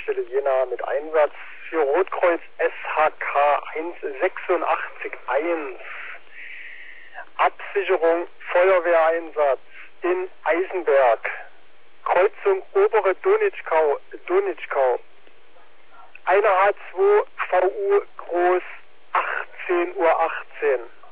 Leitstelle Jena mit Einsatz für Rotkreuz SHK 1861. Absicherung, Feuerwehreinsatz in Eisenberg. Kreuzung Obere Donitschkau. Eine H2 VU groß 18:18 Uhr.